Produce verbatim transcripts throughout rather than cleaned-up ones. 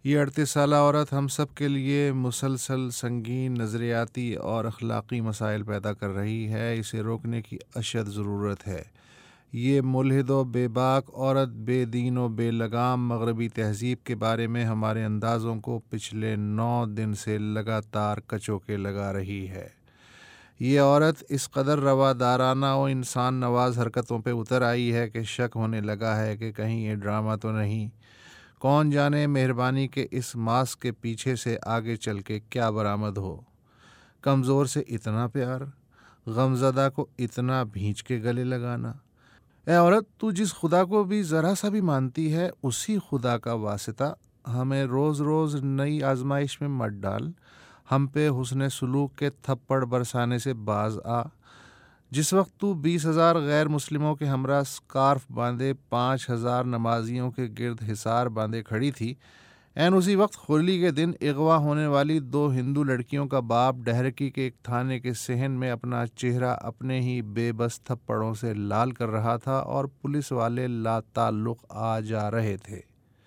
ये अड़तीस साला औरत हम सब के लिए मुसलसल संगीन नज़रियाती और अखलाक़ी मसाइल पैदा कर रही है। इसे रोकने की अशद ज़रूरत है। ये मुल्हिद व बेबाक औरत बेदीन व बेलगाम मगरबी तहज़ीब के बारे में हमारे अंदाज़ों को पिछले नौ दिन से लगातार कचोके लगा रही है। ये औरत इस कदर रवादाराना और इंसान नवाज हरकतों पे उतर आई है कि शक होने लगा है कि कहीं ये ड्रामा तो नहीं। कौन जाने मेहरबानी के इस मास्क के पीछे से आगे चल के क्या बरामद हो। कमज़ोर से इतना प्यार, गमज़दा को इतना भींच के गले लगाना। ए औरत, तू जिस खुदा को भी ज़रा सा भी मानती है, उसी खुदा का वास्ता हमें रोज़ रोज़ नई आजमाइश में मत डाल। हम पे हुस्न सुलूक के थप्पड़ बरसाने से बाज आ। जिस वक्त तू बीस हज़ार गैर मुस्लिमों के हमरा स्कार्फ बांधे पाँच हज़ार नमाजियों के गिर्द हिसार बांधे खड़ी थी, एन उसी वक्त होली के दिन अगवा होने वाली दो हिंदू लड़कियों का बाप डहरकी के एक थाने के सहन में अपना चेहरा अपने ही बेबस थप्पड़ों से लाल कर रहा था और पुलिस वाले लाताल्लुक़ आ जा रहे थे।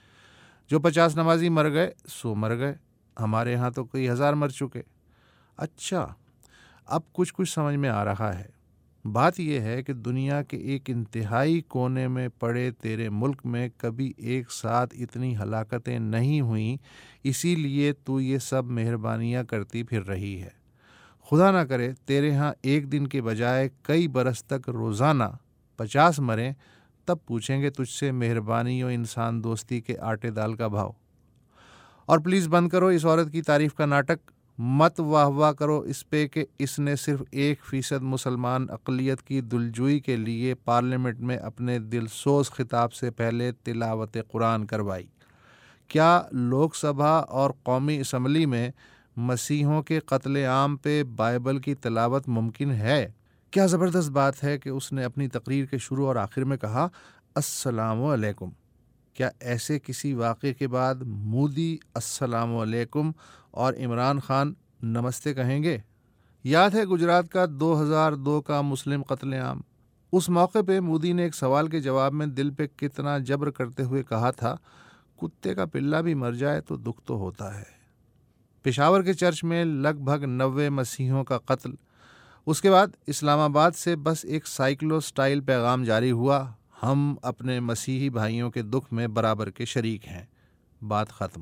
जो पचास नमाजी मर गए सो मर गए, हमारे यहाँ तो कई हज़ार मर चुके। अच्छा, अब कुछ कुछ समझ में आ रहा है। बात यह है कि दुनिया के एक इंतहाई कोने में पड़े तेरे मुल्क में कभी एक साथ इतनी हलाकतें नहीं हुईं, इसीलिए तू ये सब मेहरबानियाँ करती फिर रही है। खुदा ना करे तेरे यहाँ एक दिन के बजाय कई बरस तक रोज़ाना पचास मरें, तब पूछेंगे तुझसे मेहरबानी और इंसान दोस्ती के आटे दाल का भाव। और प्लीज़ बंद करो इस औरत की तारीफ़ का नाटक। मत वाह वाह करो इस पे कि इसने सिर्फ एक फ़ीसद मुसलमान अक़लियत की दिलजुई के लिए पार्लियामेंट में अपने दिलसोज खिताब से पहले तिलावत कुरान करवाई। क्या लोकसभा और कौमी असम्बली में मसीहों के कत्ले आम पे बाइबल की तिलावत मुमकिन है? क्या ज़बरदस्त बात है कि उसने अपनी तकरीर के शुरू और आखिर में कहा अस्सलामु अलैकुम। क्या ऐसे किसी वाक़े के बाद मोदी अस्सलामु अलैकुम और इमरान खान नमस्ते कहेंगे? याद है गुजरात का दो हज़ार दो का मुस्लिम कत्लेआम। उस मौके पे मोदी ने एक सवाल के जवाब में दिल पे कितना जबर करते हुए कहा था, कुत्ते का पिल्ला भी मर जाए तो दुख तो होता है। पेशावर के चर्च में लगभग नब्बे मसीहों का कत्ल। उसके बाद इस्लामाबाद से बस एक साइक्लो स्टाइल पैगाम जारी हुआ, हम अपने मसीही भाइयों के दुख में बराबर के शरीक हैं। बात ख़त्म।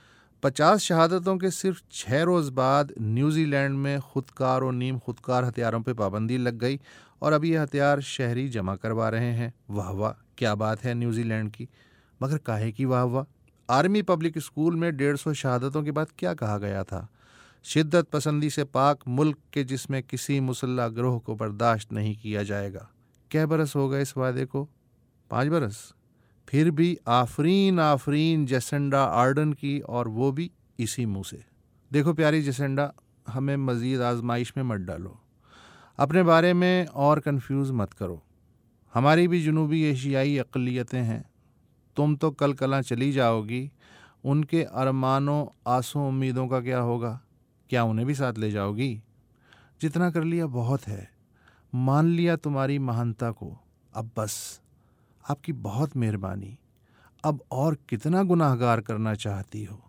पचास शहादतों के सिर्फ छः रोज़ बाद न्यूजीलैंड में खुदकार और नीम खुदकार हथियारों पर पाबंदी लग गई और अब ये हथियार शहरी जमा करवा रहे हैं। वाह वाह, क्या बात है न्यूजीलैंड की। मगर काहे की वाह वाह? आर्मी पब्लिक स्कूल में डेढ़ सौ शहादतों के बाद क्या कहा गया था? शिद्दत पसंदी से पाक मुल्क के जिसमें किसी मुसल्ला गिरोह को बर्दाश्त नहीं किया जाएगा। कै बरस हो गए इस वादे को? पाँच बरस। फिर भी आफरीन आफरीन जेसिंडा आर्डन की, और वो भी इसी मुंह से। देखो प्यारी जेसिंडा, हमें मज़ीद आजमाइश में मत डालो। अपने बारे में और कंफ्यूज मत करो। हमारी भी जनूबी एशियाई अक़लियतें हैं। तुम तो कल कलां चली जाओगी, उनके अरमानों आसों उम्मीदों का क्या होगा? क्या उन्हें भी साथ ले जाओगी? जितना कर लिया बहुत है। मान लिया तुम्हारी महानता को, अब बस। आपकी बहुत मेहरबानी। अब और कितना गुनाहगार करना चाहती हो?